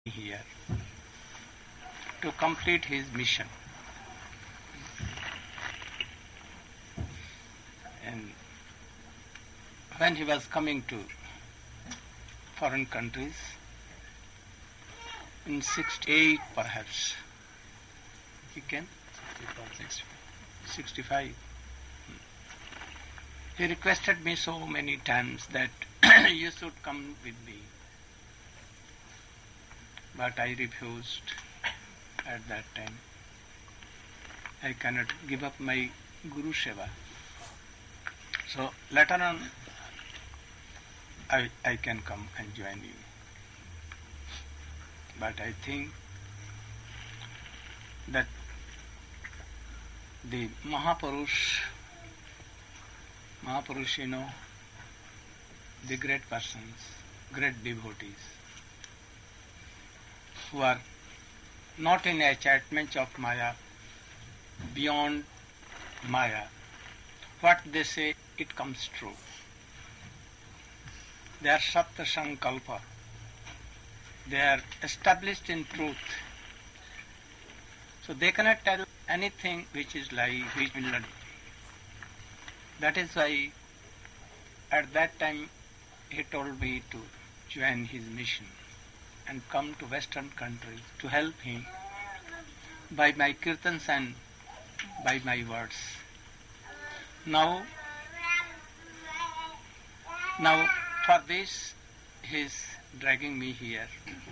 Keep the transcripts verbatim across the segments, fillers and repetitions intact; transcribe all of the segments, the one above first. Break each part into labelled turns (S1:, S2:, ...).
S1: here to complete his mission. And when he was coming to foreign countries, in sixty-eight perhaps, he came? sixty-five. He requested me so many times that you should come with me. But I refused at that time. I cannot give up my Guru Seva. So later on, I, I can come and join you. But I think that the Mahapurush, Mahapurush, you know, the great persons, great devotees, who are not in enchantment of Maya, beyond Maya. What they say, it comes true. They are Satya Sankalpa. They are established in truth. So they cannot tell anything which is lie, which will not. That is why at that time he told me to join his mission and come to Western countries to help him by my kirtans and by my words. Now, now for this he is dragging me here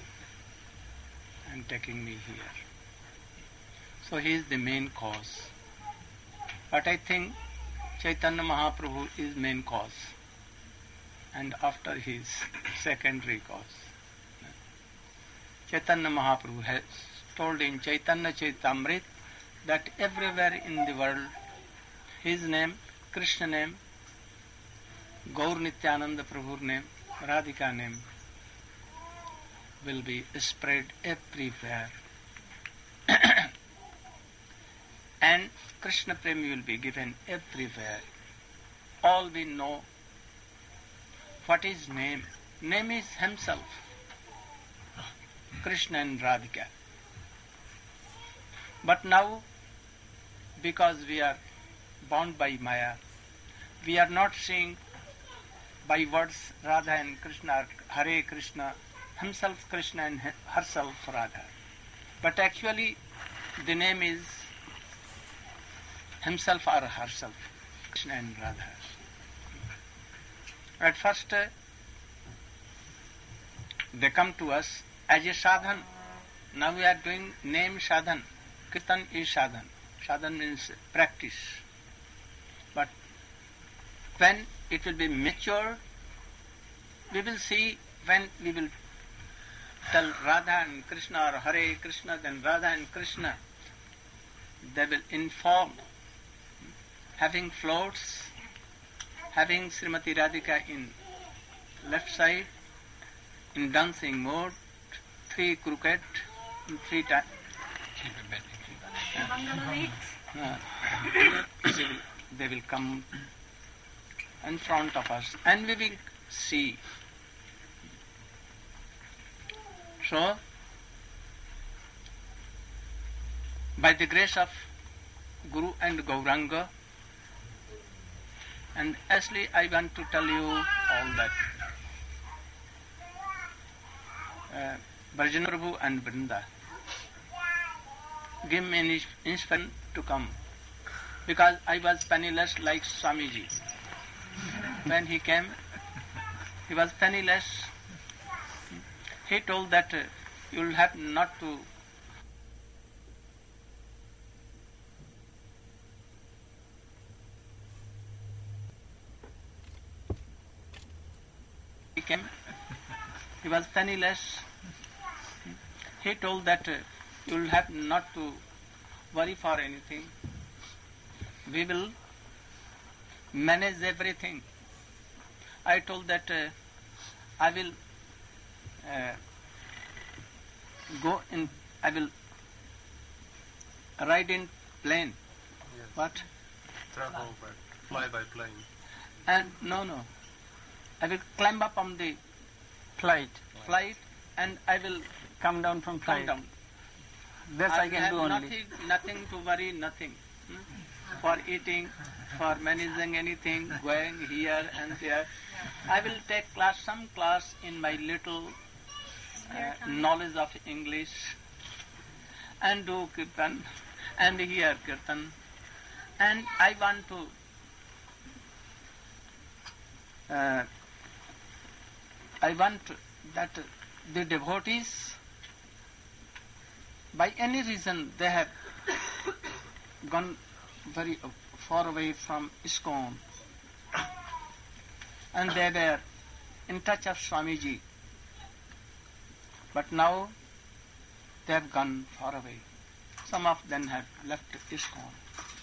S1: and taking me here. So he is the main cause. But I think Chaitanya Mahaprabhu is main cause, and after his secondary cause. Chaitanya Mahaprabhu has told in Chaitanya Chaitamrit that everywhere in the world his name, Krishna name, Gaur Nityananda Prabhu's name, Radhika name will be spread everywhere. And Krishna Prem will be given everywhere. All we know what is name. Name is himself. Krishna and Radhika. But now, because we are bound by Maya, we are not seeing by words Radha and Krishna, Hare Krishna, himself Krishna and herself Radha. But actually the name is himself or herself, Krishna and Radha. At first uh, they come to us as a sadhan. Now we are doing name sadhan. Kirtan is sadhan. Sadhan means practice. But when it will be mature, we will see when we will tell Radha and Krishna or Hare Krishna, then Radha and Krishna, they will inform, having floats, having Srimati Radhika in left side, in dancing mode, three crooked, three times. Uh, they, will, they will come in front of us and we will see. So, by the grace of Guru and Gauranga, and actually I want to tell you all that. Uh, Brajana Prabhu and Vrinda give me inspiration to come, because I was penniless like Swamiji. When he came, he was penniless. He told that uh, you will have not to he came, he was penniless. He told that uh, you will have not to worry for anything. We will manage everything. I told that uh, I will uh, go in, I will ride in plane.
S2: Yes.
S1: What?
S2: Travel by, fly by plane.
S1: And no, no. I will climb up on the flight, flight, and I will
S3: come down from
S1: come
S3: flight.
S1: down.
S3: This I, I can
S1: have
S3: do only.
S1: Nothing, nothing to worry, nothing. Hmm? For eating, for managing anything, going here and there. I will take class, some class in my little uh, knowledge of English and do kirtan and hear kirtan. And I want to uh, I want that the devotees, by any reason they have gone very far away from ISKCON and they were in touch of Swamiji, but now they have gone far away. Some of them have left ISKCON.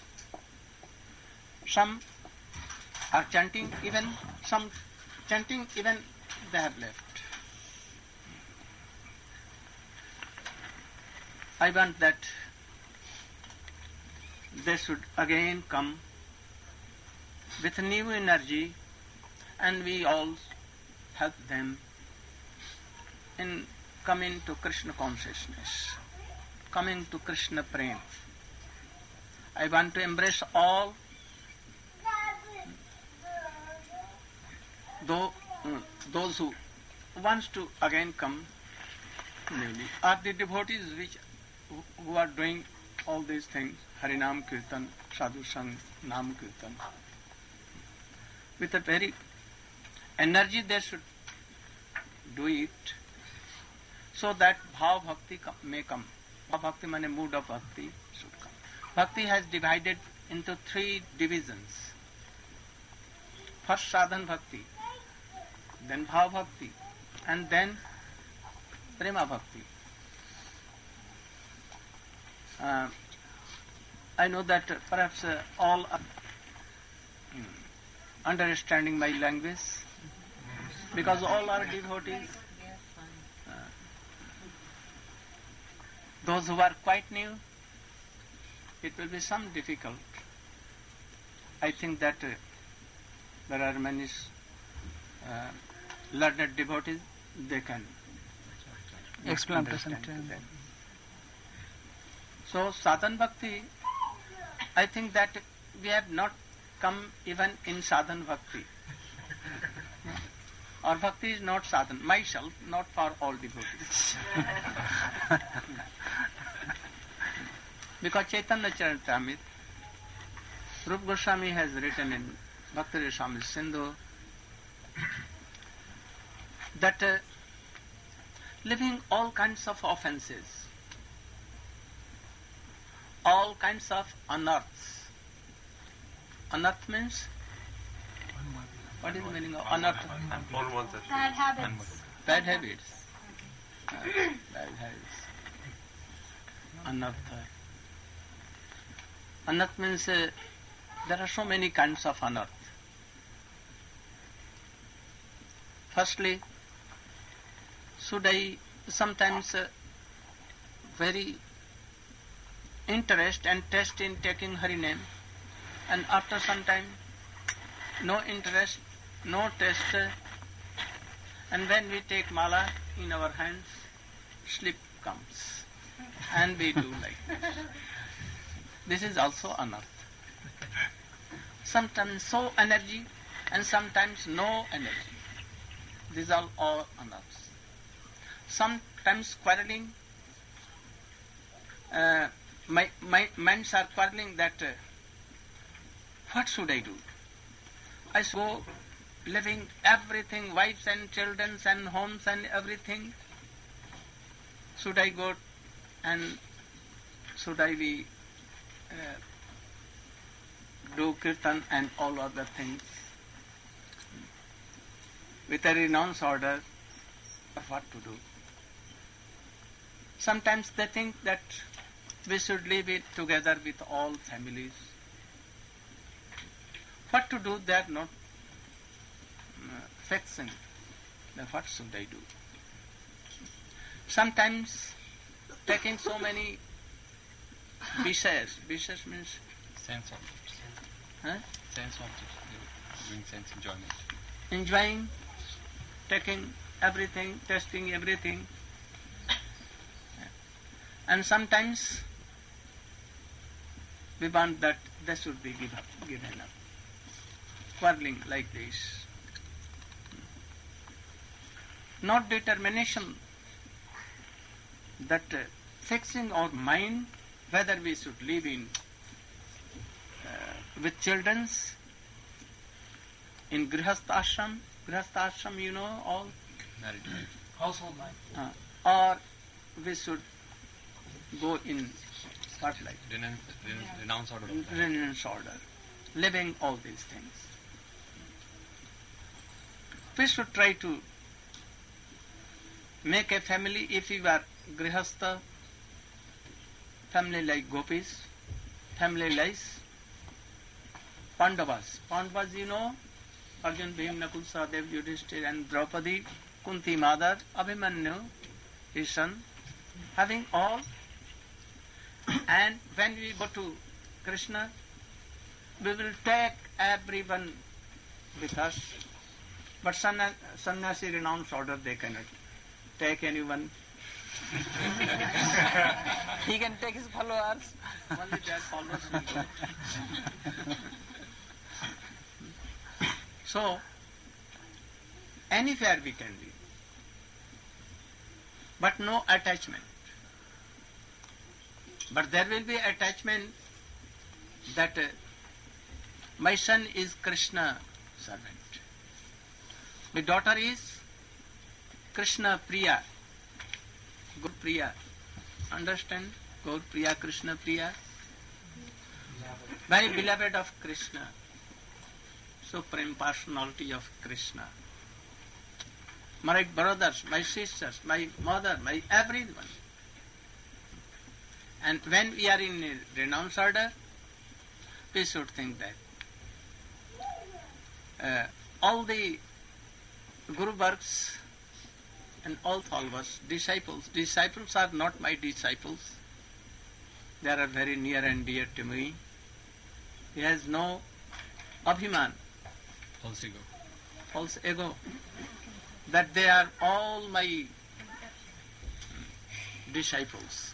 S1: Some are chanting, even some chanting, even they have left. I want that they should again come with new energy and we all help them in coming to Krishna consciousness, coming to Krishna prema. I want to embrace all those, those who wants to again come newly are the devotees which who are doing all these things, Harinam Kirtan, Sadhu Sang, Nam Kirtan. With a very energy they should do it so that Bhav Bhakti may come. Bhav Bhakti means mood of Bhakti should come. Bhakti has divided into three divisions. First Sadhan Bhakti, then Bhav Bhakti, and then Prema Bhakti. Uh, I know that uh, perhaps uh, all are mm, understanding my language because all are devotees. Uh, those who are quite new, it will be some difficult. I think that uh, there are many uh, learned devotees, they can
S3: Explain
S1: understand
S3: present.
S1: that. So sadhan bhakti, I think that we have not come even in sadhan bhakti. Our bhakti is not sadhan. Myself, not for all devotees. Because Chaitanya Charitamrita, Rupa Goswami has written in Bhakti Rasamrita Sindhu that uh, living all kinds of offenses, all kinds of unearths. Unearth means? What is the meaning of unearth?
S2: Unwanted.
S4: Bad habits.
S1: Bad habits. Uh, bad habits. Anartha. Unearth means uh, there are so many kinds of unearth. Firstly, should I sometimes uh, very interest and test in taking Hari name, and after some time no interest, no test, uh, and when we take mala in our hands, sleep comes and we do like this. This is also unearth. Sometimes so energy and sometimes no energy. These are all unearths. Sometimes quarreling, uh, my, my minds are quarreling that uh, what should I do? I should go living everything, wives and children and homes and everything. Should I go and should I be uh, do kirtan and all other things with a renounce order? What to do? Sometimes they think that we should live it together with all families. What to do? They are not uh, fixing. Then what should I do? Sometimes taking so many visayas. Visayas means
S5: Sense objects.
S1: huh?
S5: Sense objects. Doing sense enjoyment.
S1: enjoying, taking everything, testing everything. And sometimes we want that they should be give up, given up. Quarreling like this. Not determination that uh, fixing our mind whether we should live in uh, with children's in grihastha ashram, grihastha ashram you know all,
S5: Married life.
S3: Household life.
S1: uh, or we should go in what like
S5: Renounce, renounce, renounce order of life.
S1: renounced order, living all these things. We should try to make a family. If you are grihastha, family like gopis, family like Pandavas. Pandavas, you know, Arjun, Bhim, Nakul, Sahadev, Yudhishthir and Draupadi, Kunti, mother, Abhimanyu, his son, having all. And when we go to Krishna, we will take everyone with us. But sanna- sannyasi renounce order, they cannot take anyone.
S3: He can take his followers.
S1: Only their followers will go. So, anywhere we can live, but no attachment. But there will be attachment that uh, my son is Krishna servant. My daughter is Krishna Priya. Gaur Priya. Understand? Gaur Priya, Krishna Priya. Very beloved of Krishna. Supreme personality of Krishna. My brothers, my sisters, my mother, my everyone. And when we are in a renounce order, we should think that uh, all the Guru works and all followers, disciples, disciples are not my disciples. They are very near and dear to me. He has no abhiman,
S5: False ego.
S1: false ego, that they are all my disciples.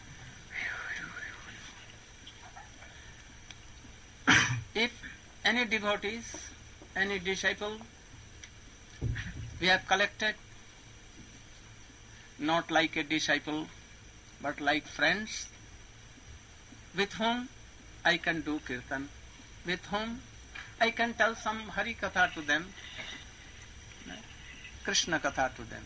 S1: If any devotees, any disciple, we have collected, not like a disciple, but like friends, with whom I can do kirtan, with whom I can tell some Hari Katha to them, Krishna Katha to them.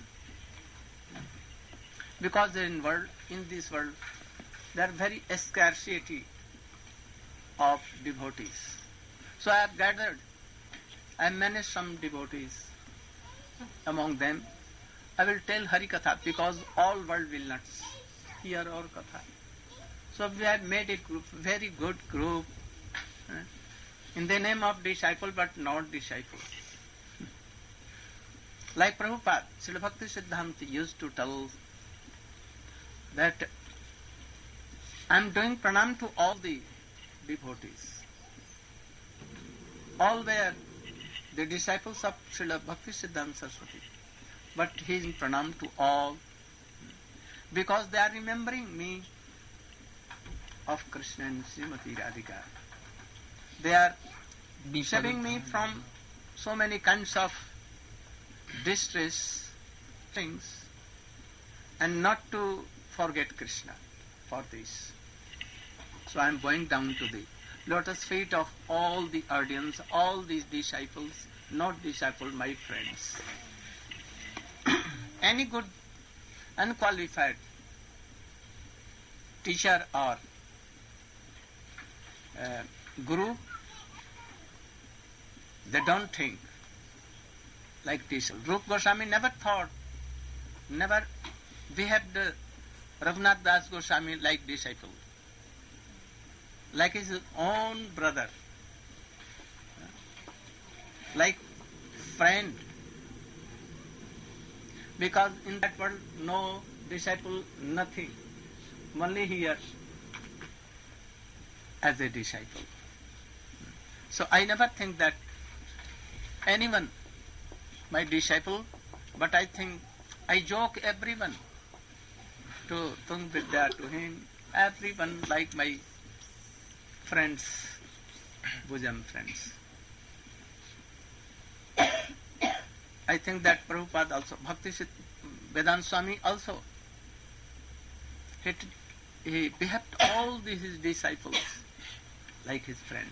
S1: Because in world, in this world, there are very scarcity of devotees. So I have gathered, I have managed some devotees. Among them, I will tell Hari Katha because all world will not hear our Katha. So we have made a group, very good group, eh, in the name of disciple but not disciple. Like Prabhupada, Srila Bhakti Siddhanta used to tell that I am doing pranam to all the devotees. All were the disciples of Srila Bhakti Siddhanta Saraswati. But he is in pranam to all because they are remembering me of Krishna and Srimati Radhika. They are saving me from so many kinds of distress things and not to forget Krishna for this. So I am going down to the lotus feet of all the audience, all these disciples, not disciples, my friends. Any good unqualified teacher or uh, guru, they don't think like this. Rupa Goswami never thought, never behaved Raghunath Das Goswami like disciple, like his own brother, like friend. Because in that world, no disciple, nothing. Only here as a disciple. So I never think that anyone, my disciple, but I think I joke everyone to Tung Vidya, to him, everyone like my friends, bosom friends. I think that Prabhupada also, Bhakti Vedanta Swami also, he, he behaved all these his disciples like his friends.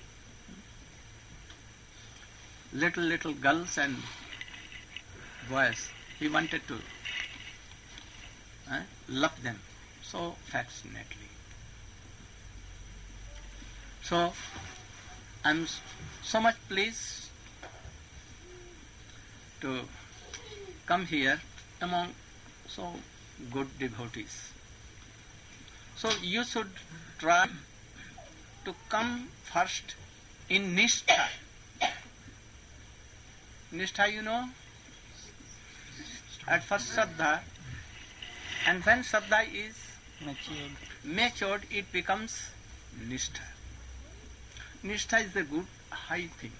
S1: Little, little girls and boys, he wanted to eh, love them so affectionately. So, I'm so much pleased to come here among so good devotees. So you should try to come first in Nishtha. Nishtha, you know? At first Shraddha, and when Shraddha is
S3: Matured.
S1: matured, it becomes Nishtha. Nishtha is a good high thing.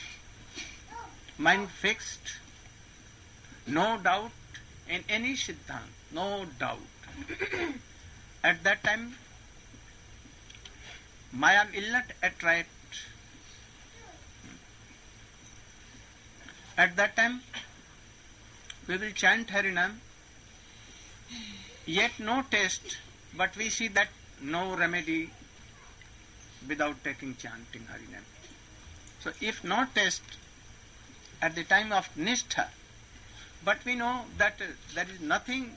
S1: Mind fixed, no doubt in any Siddhant, no doubt. At that time, Maya will not attract. At that time, we will chant Harinam, yet no taste, but we see that no remedy without taking chanting Harinam. So if no taste at the time of Nishtha, but we know that uh, there is nothing,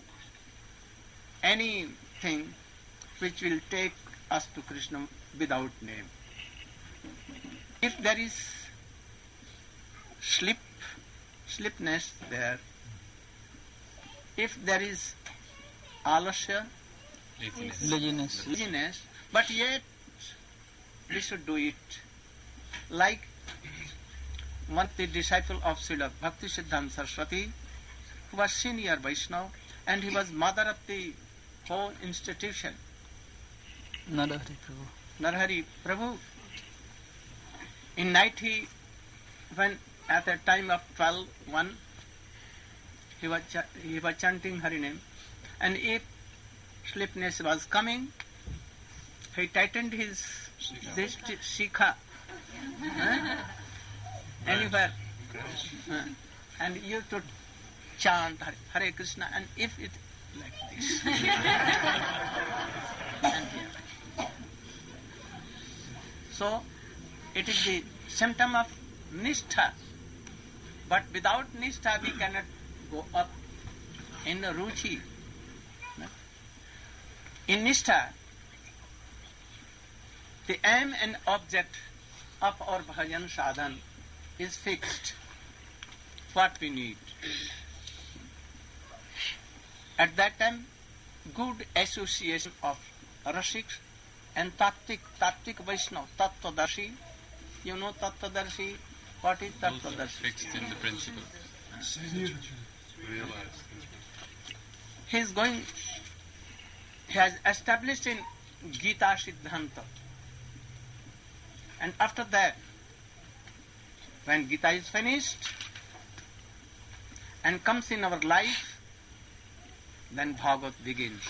S1: anything which will take us to Krishna without name. If there is slip, slipness there, if there is alasya,
S5: Laziness.
S3: Laziness.
S1: laziness, but yet we should do it. Like one of the disciple of Srila Bhakti Siddhanta Saraswati, who was senior Vaishnava, and he was mother of the whole institution,
S3: Narahari Prabhu.
S1: Narahari Prabhu. In night he, when at the time of twelve one, he was, ch- he was chanting Harinam, and if sleepiness was coming, he tightened his this t- shikha huh? anywhere, huh? and you to chant Hare, Hare Krishna, and if it like this, and here. So it is the symptom of Nishtha, but without Nishtha we cannot go up in the Ruchi. In Nishtha, the aim and object of our bhajan sadhan is fixed. What we need. At that time, good association of Rasiks and Tattvik, Tattvik Vaishnava, Tattvadarshi. You know Tattvadarshi? What is
S5: Also
S1: Tattvadarshi?
S5: fixed in the principle.
S2: Realize.
S1: He is going, he has established in Gita Siddhanta. And after that, when Gita is finished and comes in our life, then Bhagavad begins.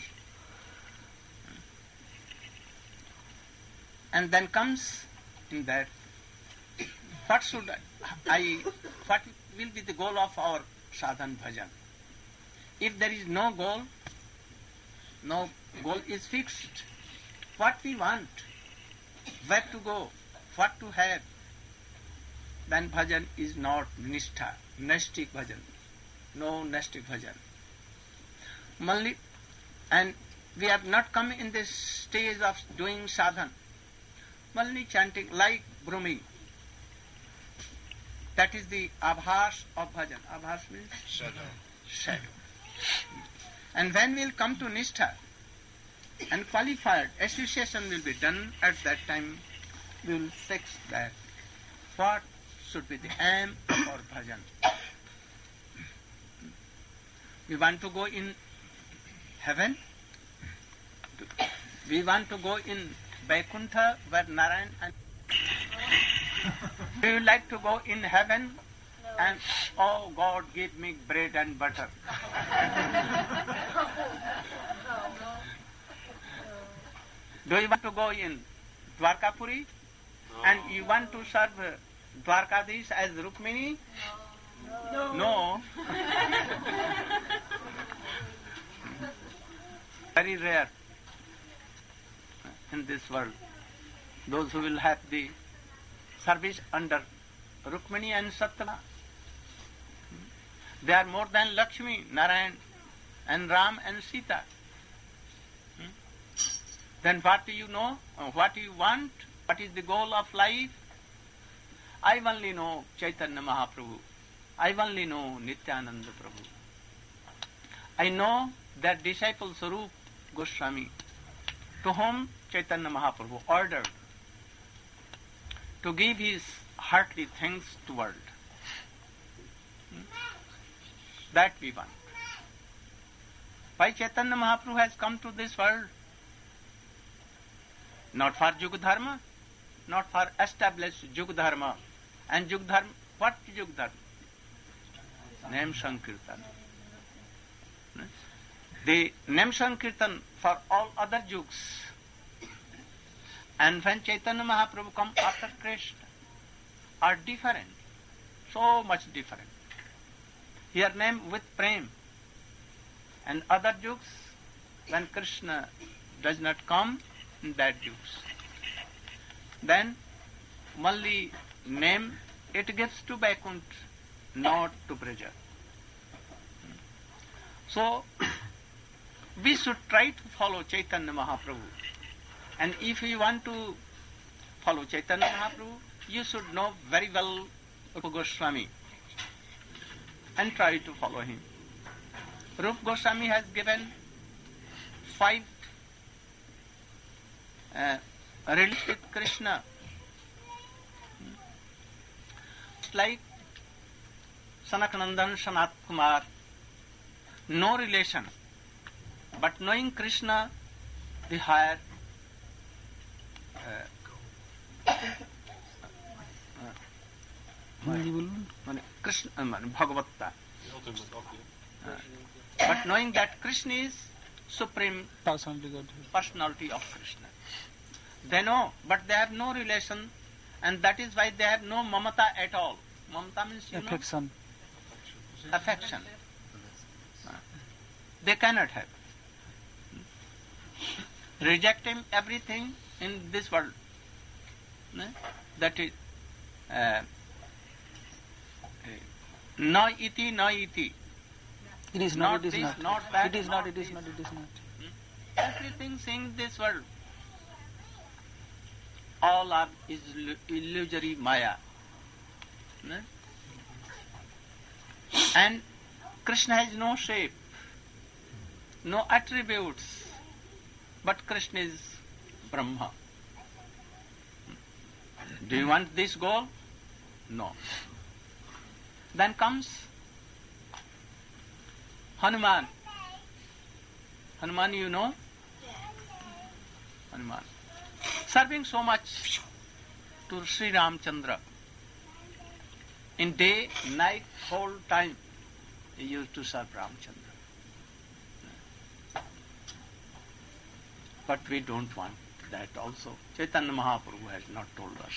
S1: And then comes in that, what should I, what will be the goal of our sadhan bhajan? If there is no goal, no goal is fixed. What we want, where to go, what to have, then bhajan is not nishtha, nastic bhajan. No nastic bhajan. Only, and we have not come in this stage of doing sadhan. Only chanting like brumming. That is the abhas of bhajan. Abhas means
S2: Shadow.
S1: shadow. And when we'll come to nishtha and qualified association will be done, at that time we will fix that. What should be the aim of our bhajan? We want to go in heaven. We want to go in Vaikuntha where Narayan and we would like to go in heaven and, oh God, give me bread and butter. Do you want to go in Dwarkapuri
S2: No.
S1: and you want to serve uh, Dwarkadish as Rukmini? No. No. Very rare in this world. Those who will have the service under Rukmini and Satyabhama. They are more than Lakshmi, Narayan, and Ram and Sita. Hmm? Then what do you know? Uh, What do you want? What is the goal of life? I only know Chaitanya Mahaprabhu. I only know Nityananda Prabhu. I know that disciple Sarup Goswami, to whom Chaitanya Mahaprabhu ordered to give his heartly thanks to world. Hmm? That we want. Why Chaitanya Mahaprabhu has come to this world? Not for Yug Dharma, not for established Yug Dharma. And Yug Dharma, what Yug Dharma? Name Sankirtan. The Name Sankirtan for all other Yugs. And when Chaitanya Mahaprabhu come after Krishna, are different, so much different. Here name with Prem. And other Yugs, when Krishna does not come, in that Yugs. Then only name it gives to Vaikuntha, not to Braja. So, we should try to follow Chaitanya Mahaprabhu. And if you want to follow Chaitanya Mahaprabhu, you should know very well Rupa Goswami and try to follow him. Rupa Goswami has given five uh, relations with Krishna. It's like Sanakanandan, Sanat Kumar, no relation, but knowing Krishna, the higher uh,
S3: Hindi बोलूं
S1: माने Krishna uh, माने भगवत्ता.
S2: The ultimate object.
S1: Uh, but knowing that Krishna is supreme
S3: personality God
S1: personality of Krishna. They know, but they have no relation, and that is why they have no mamata at all. Mamata means, you
S3: affection
S1: know, affection. Uh, they cannot have. Rejecting everything in this world. Uh, that is uh, na iti, na iti.
S3: it is
S1: Not
S3: not, it is
S1: this,
S3: not
S1: not that,
S3: it is
S1: not
S3: not it is
S1: this.
S3: not it is not
S1: Everything in this world, all are is illusory maya. No? And Krishna has no shape, no attributes, but Krishna is Brahma. Do you want this goal? No. Then comes Hanuman. Hanuman, you know? Hanuman. Serving so much to Sri Ramchandra. In day, night, whole time, he used to serve Ramchandra. But we don't want that also. Chaitanya Mahaprabhu has not told us.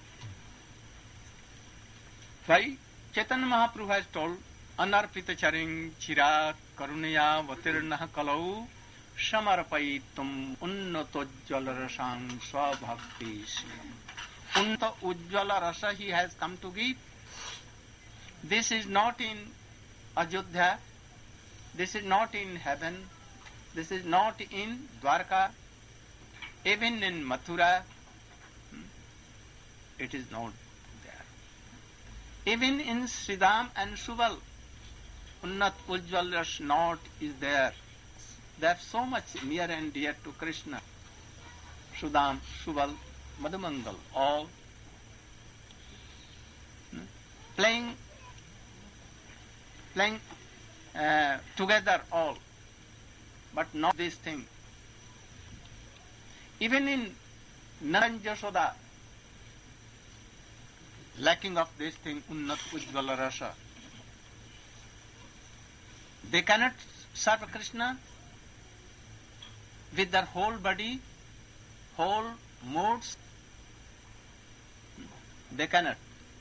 S1: Why? Chaitanya Mahaprabhu has told, Anarpita charing chirat karunaya vatirnaha kalau samarpaitum unnato ujjvala rasang swabhakti. Unnata ujjvala rasa he has come to give. This is not in Ajodhya, this is not in heaven, this is not in Dwarka, even in Mathura, it is not there. Even in Sridham and Subal, Unnat Ujjval Ras not is there. They are so much near and dear to Krishna. Sudam, Subal, Madhumangal, all hmm, playing, playing uh, together all, but not this thing. Even in Naran Jasoda, lacking of this thing, Unnat Ujjvala Rasa. They cannot serve Krishna with their whole body, whole moods, they cannot.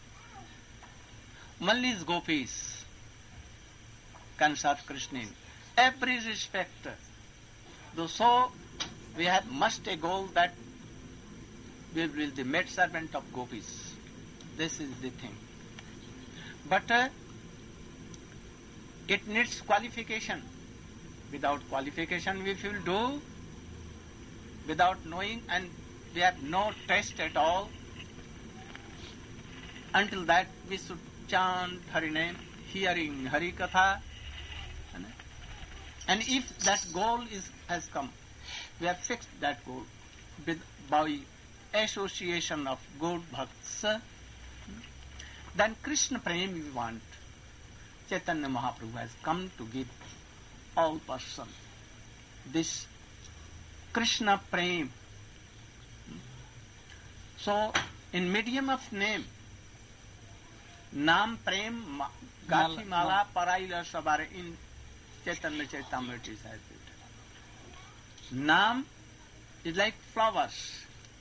S1: Only gopis can serve Krishna in every respect. Though so, we have must a goal that we will be the maid servant of gopis. This is the thing. But uh, it needs qualification. Without qualification, if we will do, without knowing, and we have no taste at all, until that we should chant Hari name, hearing Hari Katha. And if that goal is has come, we have fixed that goal with by association of good bhakts, then Krishna Prem we want. Chaitanya Mahaprabhu has come to give all person this Krishna Prem. So, in medium of name, Nam Prem Gathi Mala Paraila Sabare in Chaitanya Chaitamrita is has it. Nam is like flowers,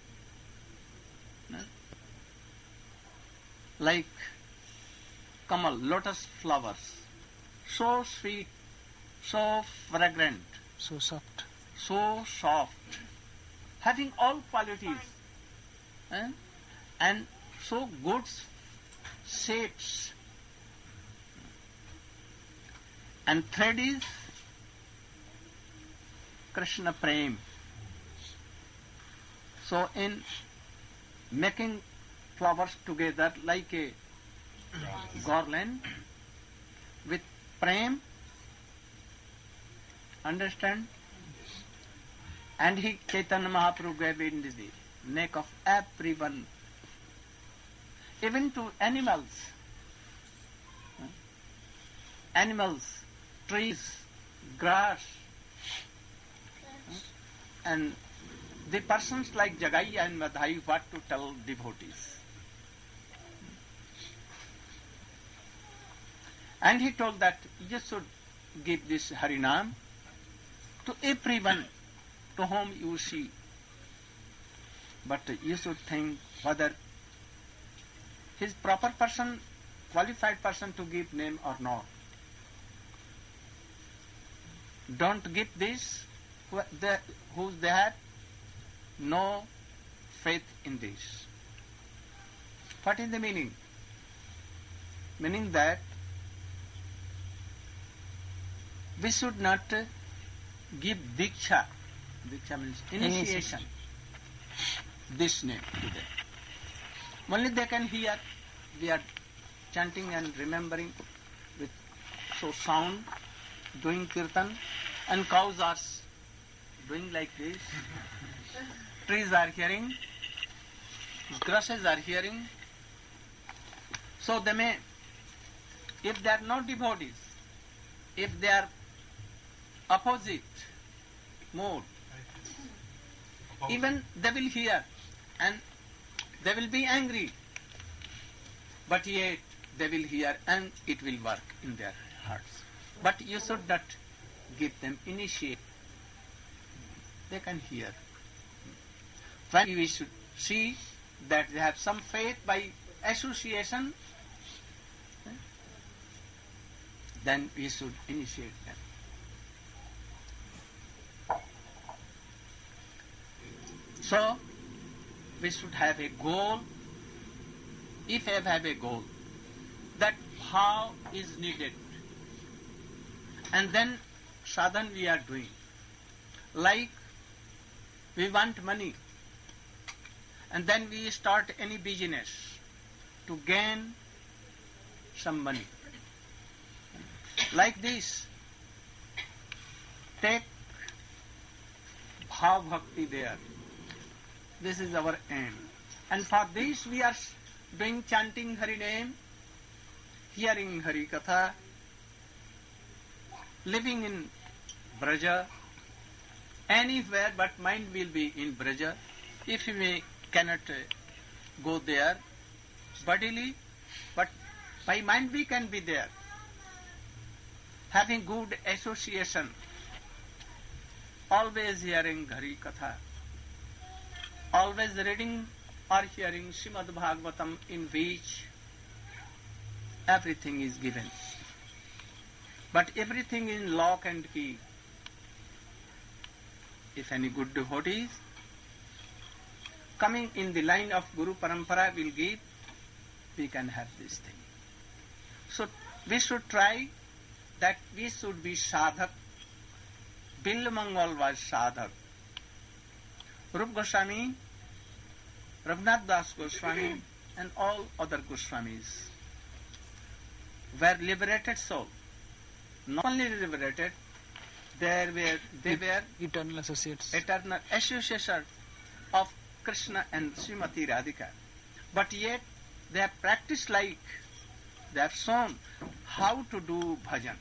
S1: like Kamal, lotus flowers, so sweet, so fragrant,
S3: So soft.
S1: so soft, having all qualities, eh? and so good shapes. And third is Krishna Prem. So in making flowers together like a garland with Prem, understand? And he, Chaitanya Mahaprabhu, gave it in the neck of everyone, even to animals. Animals, trees, grass, and the persons like Jagai and Madhai, what to tell devotees. And he told that you should give this Harinam to everyone to whom you see. But you should think whether he is proper person, qualified person to give name or not. Don't give this who they have no faith in this. What is the meaning? Meaning that we should not give diksha. Diksha means initiation. This name to them. Only they can hear. We are chanting and remembering with so sound, doing kirtan, and cows are doing like this. Trees are hearing, grasses are hearing. So they may, if they are not devotees, if they are opposite mode, even they will hear and they will be angry. But yet they will hear and it will work in their hearts. But you should not give them initiate. They can hear. When we should see that they have some faith by association, then we should initiate them. So, we should have a goal. If we have a goal, that how is needed. And then sadhan we are doing. Like we want money, and then we start any business to gain some money. Like this, take bhav bhakti there. This is our aim. And for this we are doing chanting Hari name, hearing Hari Katha, living in Braja, anywhere but mind will be in Braja. If we cannot uh, go there bodily, but by mind we can be there. Having good association, always hearing Hari Katha. always reading or hearing Srimad Bhagavatam, in which everything is given. But everything in lock and key. If any good devotees coming in the line of Guru Parampara will give, we can have this thing. So we should try that we should be sadhak. Bilmangal was sadhak. Rup Goswami, Raghunath Das Goswami, and all other Goswamis were liberated souls. Not only liberated, they were, they were
S3: Eternal associates.
S1: eternal associates of Krishna and Srimati Radhika. But yet they have practiced like, they have shown how to do bhajan.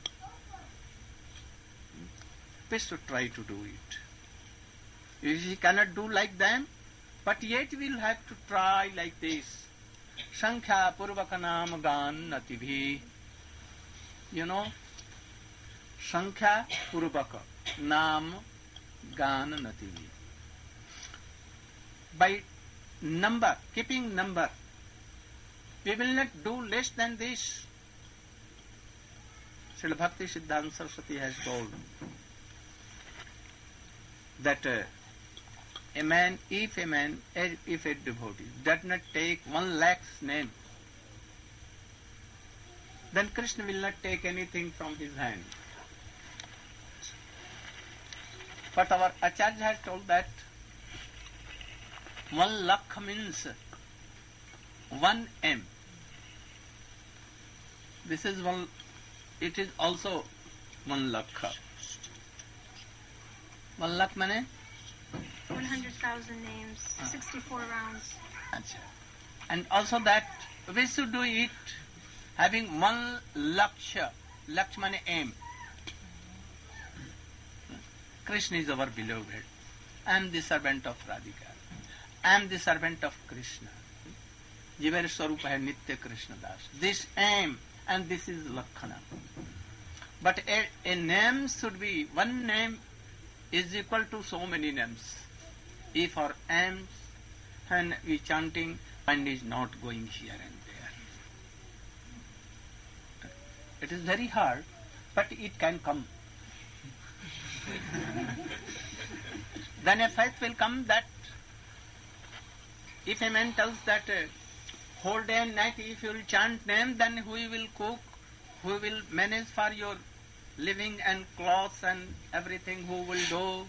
S1: We should try to do it. If we cannot do like them, but yet we will have to try like this. Sankhya Purvaka Nam Gan Natibhi. You know, Sankhya Purvaka Nam Gan Natibhi. By number, keeping number, we will not do less than this. Srila Bhakti Siddhanta Saraswati has told that uh, a man, if a man, if a devotee does not take one lakh's name, then Krishna will not take anything from his hand. But our Acharya has told that one lakh means one M. This is one, it is also one lakh. One lakh means?
S4: one hundred thousand names,
S1: Ah.
S4: sixty-four rounds.
S1: Achha. And also that we should do it having one laksha. Laksha means aim. Krishna is our beloved. I am the servant of Radhika. I am the servant of Krishna. Jivar Swarup hai Nitya Krishna Das. This aim and this is Lakhana. But a, a name should be, one name is equal to so many names. If our aims and we chanting, mind is not going here and there. It is very hard, but it can come. Then a faith will come that if a man tells that uh, whole day and night if you will chant name, then who will cook, who will manage for your living and clothes and everything, who will do?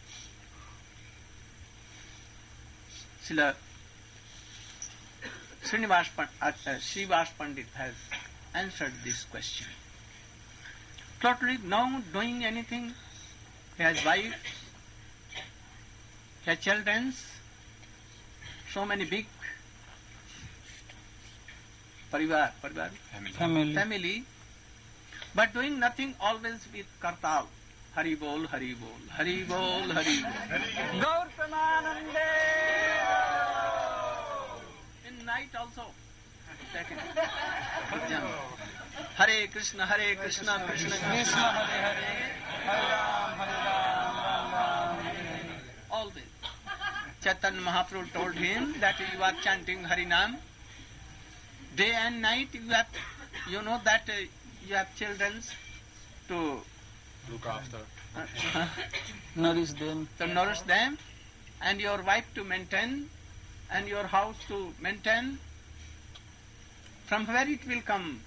S1: Srila Srinivas Pandit, uh, Srivas Pandit has answered this question. Totally no doing anything. He has wife, he has children, so many big parivar, parivar,
S5: Family.
S3: Family.
S1: family, but doing nothing, always with kartal. Hari bol, Hari bol, Hari bol, Hari bol. Gaur Premanande. In night also. Second. Hare Krishna, Hare Krishna, Krishna Krishna, Hare Hare, Hare Ram, Hare Ram, Ram Ram, Hare Hare. Always. Chaitanya Mahaprabhu told him that you are chanting Harinam. Day and night you have, you know that uh, you have children to,
S2: Look after.
S1: uh,
S3: Nourish them.
S1: to nourish them, and your wife to maintain, and your house to maintain. From where it will come?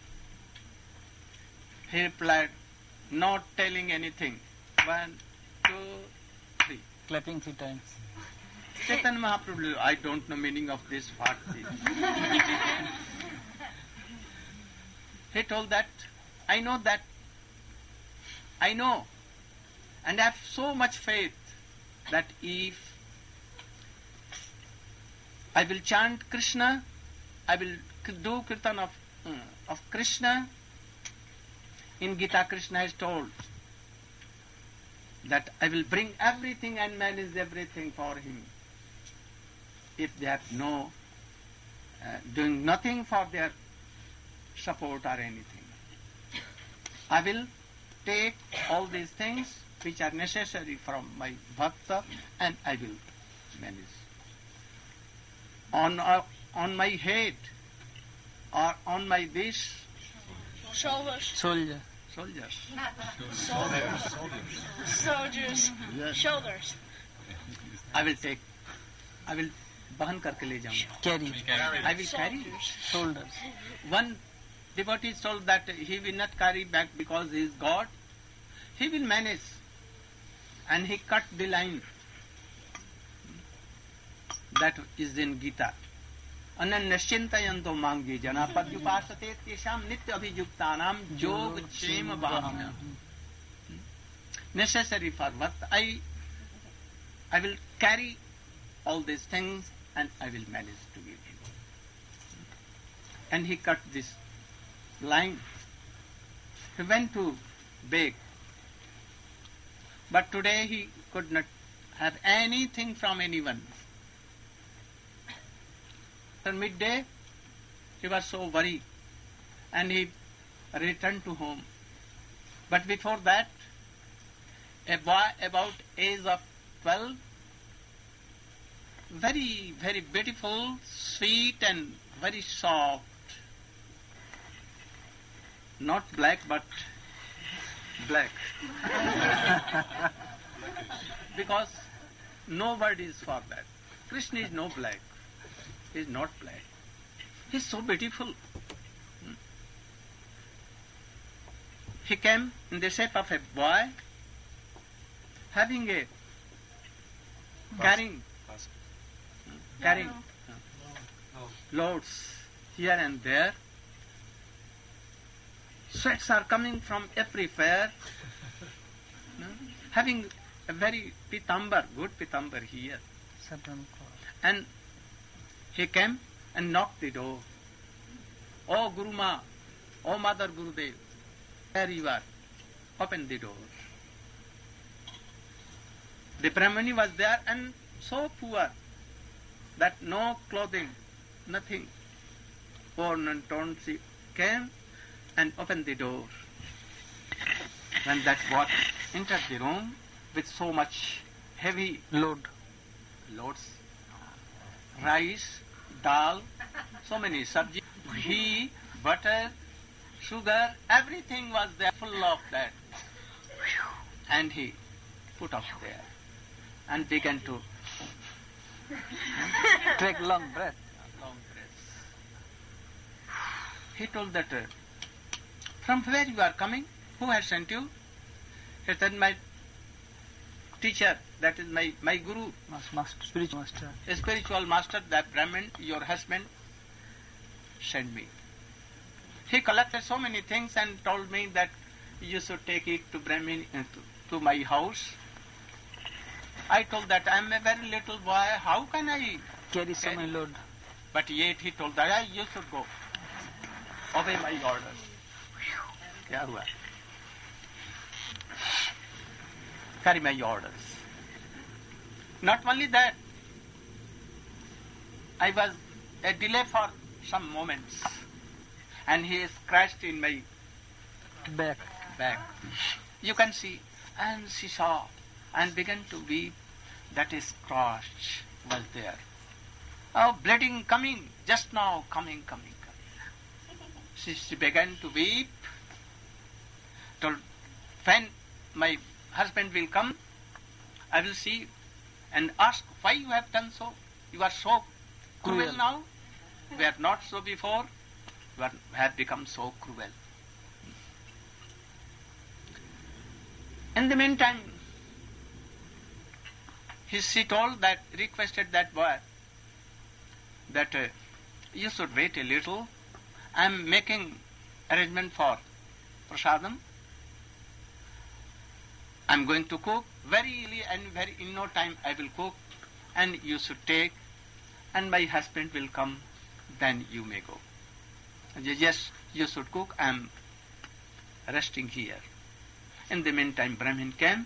S1: He replied, not telling anything. One, two, three.
S3: Clapping three times.
S1: Chaitanya Mahaprabhu, I don't know meaning of this part. He told that, I know that, I know, and I have so much faith that if I will chant Krishna, I will k- do kirtan of, uh, of Krishna. In Gita, Krishna has told that I will bring everything and manage everything for him. If they have no, uh, doing nothing for their support or anything, I will take all these things which are necessary from my bhakta and I will manage. on uh, on my head or on my this
S4: Shoulders.
S3: Soldier.
S1: soldiers.
S4: Soldiers. Soldiers.
S1: Yes.
S4: Shoulders.
S1: I will take. I will bahan karke le jaunga.
S3: Carry.
S1: I will carry.
S3: Shoulders.
S1: One devotee is told that he will not carry back because he is God. He will manage. And he cut the line. That is in Gita. Ananyashintayanto mangi jana padyupasate tesham nitya abhijuktanam yog kshema bhavana. Necessary for what? I, I will carry all these things and I will manage to give him. And he cut this line. He went to beg. But today he could not have anything from anyone. At midday, he was so worried and he returned to home. But before that, a boy about age of twelve, very, very beautiful, sweet and very soft, not black but black. Because no word is for that. Krishna is no black. He is not black. He is so beautiful. Hmm. He came in the shape of a boy, having a carrying, hmm, carrying uh, loads here and there. Sweats are coming from everywhere. Hmm. Having a very pitambar, good pitambar here.
S3: Saturn
S1: And he came and knocked the door. Oh Guru Ma, oh Mother Gurudev, there you are. Open the door. The Brahmani was there and so poor that no clothing, nothing. Worn and torn, she came and opened the door. When that boy entered the room with so much heavy
S3: load.
S1: loads, rice, dal, so many sabji, ghee, butter, sugar, everything was there full of that. And he put up there and began to
S3: Take long breath.
S1: long breaths. He told that, uh, from where you are coming? Who has sent you? He said, my teacher, that is my, my guru,
S3: Mas- Master, spiritual master.
S1: a spiritual master, that Brahmin, your husband, sent me. He collected so many things and told me that you should take it to Brahmin, uh, to, to my house. I told that I am a very little boy, how can I?
S3: Carry so
S1: Carry.
S3: many load.
S1: But yet he told that "Ah, you should go. Obey my orders. Kya hua? Carry my orders. Not only that, I was a delay for some moments and he scratched in my
S3: Back.
S1: back. You can see. And she saw and began to weep. That is scratch was there. Oh, bleeding coming, just now coming, coming, coming. She, she began to weep. Told, when my husband will come, I will see and ask why you have done so. You are so cruel,
S3: Cruel.
S1: now. We are not so before. You are, have become so cruel. In the meantime, he, she told that, requested that boy that uh, you should wait a little. I am making arrangement for prasadam. I am going to cook very early and very in no time I will cook and you should take and my husband will come, then you may go. And he, yes, you should cook. I am resting here. In the meantime, Brahmin came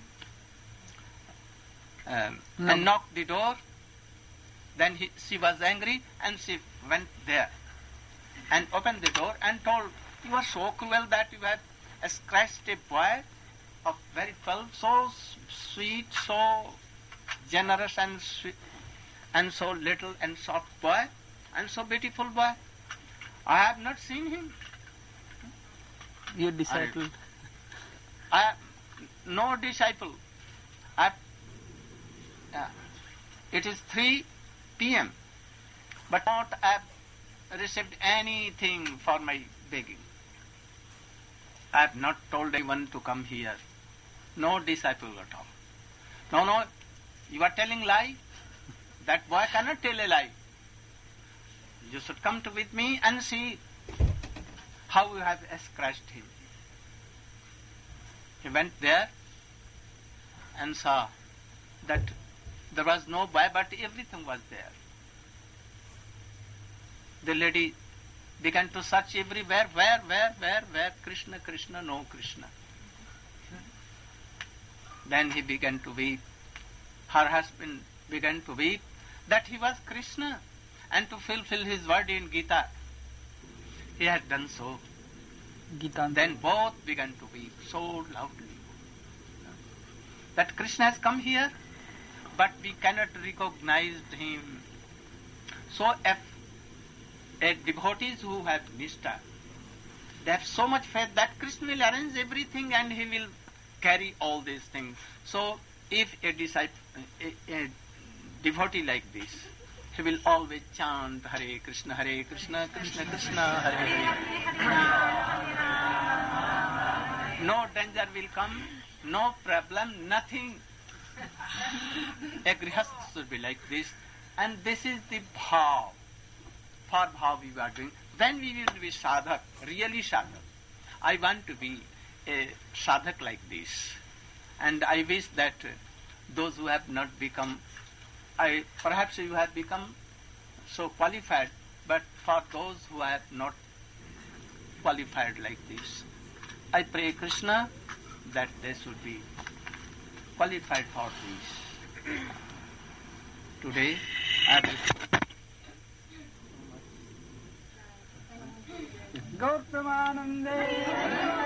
S1: um,
S3: No.
S1: and knocked the door. Then he, she was angry and she went there and opened the door and told, you are so cruel that you have scratched a boy of very twelve, so s- sweet, so generous and sweet, and so little and soft boy, and so beautiful boy. I have not seen him.
S3: Your disciple.
S1: I have no disciple. I, uh, it is three p.m. but not I have received anything for my begging. I have not told anyone to come here. No disciple at all. No, no, you are telling lie. That boy cannot tell a lie. You should come to with me and see how you have scratched him. He went there and saw that there was no boy, but everything was there. The lady began to search everywhere, where, where, where, where, Krishna, Krishna, no Krishna. Then he began to weep. Her husband began to weep that he was Krishna, and to fulfill his word in Gita. He had done so.
S3: Gita.
S1: Then both began to weep so loudly that Krishna has come here, but we cannot recognize him. So if a devotees who have nishta, they have so much faith that Krishna will arrange everything and he will carry all these things. So if a disciple, a, a devotee like this, he will always chant Hare Krishna, Hare Krishna, Krishna Krishna, Hare Hare. No danger will come, no problem, nothing. A grihastha should be like this, and this is the bhav. For bhav we are doing. Then we will be sadhak, really sadhak. I want to be a sadhak like this, and I wish that those who have not become, I perhaps you have become so qualified, but for those who have not qualified like this, I pray Krishna that they should be qualified for this. Today, I have
S3: Gautamanande.